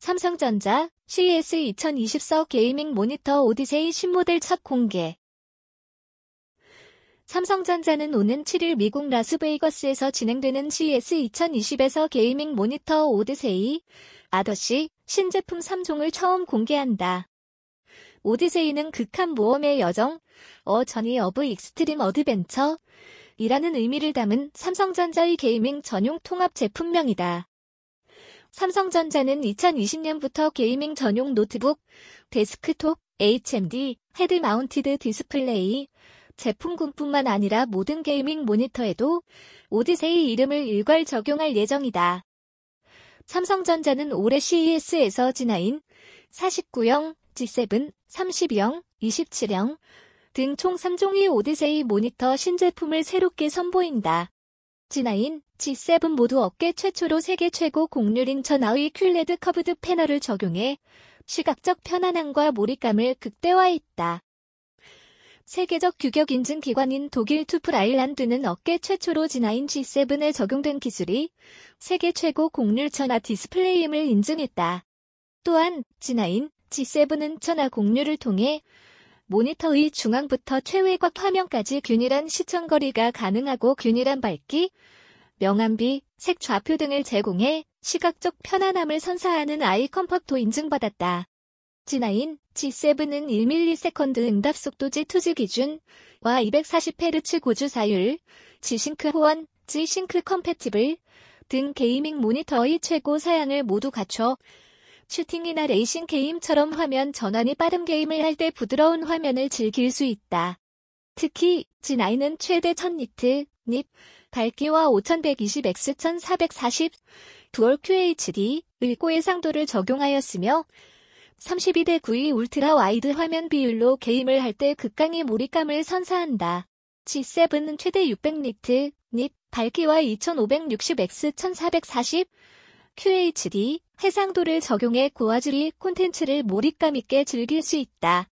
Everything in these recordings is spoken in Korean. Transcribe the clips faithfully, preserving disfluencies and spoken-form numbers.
삼성전자 씨이에스 이천이십사 게이밍 모니터 오디세이 신모델 첫 공개. 삼성전자는 오는 칠일 미국 라스베이거스에서 진행되는 씨이에스 이천이십에서 게이밍 모니터 오디세이, 아더시 신제품 삼 종을 처음 공개한다. 오디세이는 극한 모험의 여정, 어 저니 어브 익스트림 어드벤처 이라는 의미를 담은 삼성전자의 게이밍 전용 통합 제품명이다. 삼성전자는 이천이십 년부터 게이밍 전용 노트북, 데스크톱, 에이치엠디, 헤드 마운티드 디스플레이, 제품군뿐만 아니라 모든 게이밍 모니터에도 오디세이 이름을 일괄 적용할 예정이다. 삼성전자는 올해 씨이에스에서 지나인 사십구형, 지 세븐, 삼십형, 이십칠형 등 총 삼 종의 오디세이 모니터 신제품을 새롭게 선보인다. 지나인, 지 세븐 모두 업계 최초로 세계 최고 곡률인 천하의 큐레드 커브드 패널을 적용해 시각적 편안함과 몰입감을 극대화했다. 세계적 규격 인증 기관인 독일 투플 아일란드는 업계 최초로 지나인 지 세븐에 적용된 기술이 세계 최고 곡률 천하 디스플레이임을 인증했다. 또한 지나인, 지 세븐은 천하 곡률을 통해 모니터의 중앙부터 최외곽 화면까지 균일한 시청 거리가 가능하고 균일한 밝기, 명암비, 색 좌표 등을 제공해 시각적 편안함을 선사하는 아이 컴포트 인증받았다. 지나인, 지 세븐은 일 밀리세컨드 응답 속도 지 투 지 기준과 이백사십 헤르츠 고주 사율, G싱크 호환, G싱크 컴패티블 등 게이밍 모니터의 최고 사양을 모두 갖춰 슈팅이나 레이싱 게임처럼 화면 전환이 빠른 게임을 할 때 부드러운 화면을 즐길 수 있다. 특히 지 나인은 최대 천 니트, 닙, 밝기와 오천백이십 엑스 천사백사십, 두얼 큐에이치디, 의 고해상도를 적용하였으며 삼십이 대 구의 울트라 와이드 화면 비율로 게임을 할 때 극강의 몰입감을 선사한다. 지 세븐은 최대 육백 니트, 닙, 밝기와 이천오백육십 엑스 천사백사십, 큐에이치디, 해상도를 적용해 고화질의 콘텐츠를 몰입감 있게 즐길 수 있다.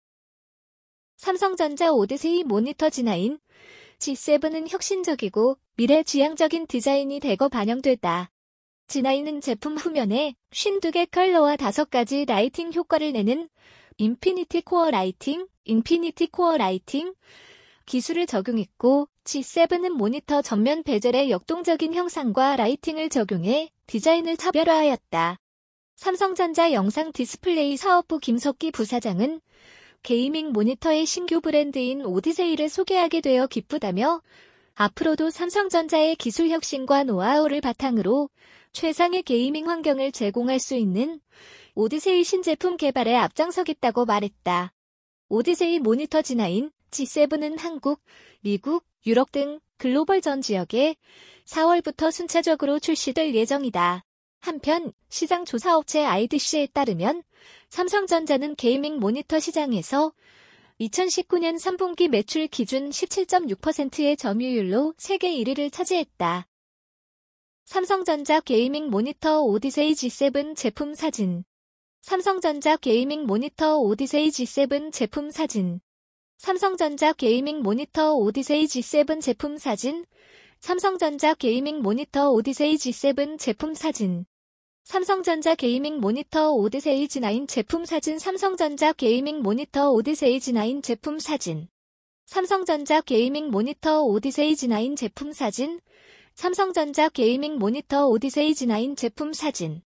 삼성전자 오디세이 모니터 지 나인, 지 세븐은 혁신적이고 미래지향적인 디자인이 대거 반영됐다. 지 나인은 제품 후면에 오십이 개 컬러와 다섯 가지 라이팅 효과를 내는 인피니티 코어 라이팅, 인피니티 코어 라이팅 기술을 적용했고 지 세븐은 모니터 전면 베젤에 역동적인 형상과 라이팅을 적용해 디자인을 차별화하였다. 삼성전자 영상 디스플레이 사업부 김석기 부사장은 게이밍 모니터의 신규 브랜드인 오디세이를 소개하게 되어 기쁘다며 앞으로도 삼성전자의 기술 혁신과 노하우를 바탕으로 최상의 게이밍 환경을 제공할 수 있는 오디세이 신제품 개발에 앞장서겠다고 말했다. 오디세이 모니터 지 나인, 지 세븐은 한국, 미국, 유럽 등 글로벌 전 지역에 사월부터 순차적으로 출시될 예정이다. 한편 시장 조사업체 아이디씨에 따르면 삼성전자는 게이밍 모니터 시장에서 이천십구 년 삼 분기 매출 기준 십칠 점 육 퍼센트의 점유율로 세계 일 위를 차지했다. 삼성전자 게이밍 모니터 오디세이 지 세븐 제품 사진. 삼성전자 게이밍 모니터 오디세이 지 세븐 제품 사진. 삼성전자 게이밍 모니터 오디세이 지 세븐 제품 사진. 삼성전자 게이밍 모니터 오디세이 지 세븐 제품 사진. 삼성전자 게이밍 모니터 오디세이 지 나인 제품 사진. 삼성전자 게이밍 모니터 오디세이 지 나인 제품 사진. 삼성전자 게이밍 모니터 오디세이 지 나인 제품 사진. 삼성전자 게이밍 모니터 오디세이 지 나인 제품 사진.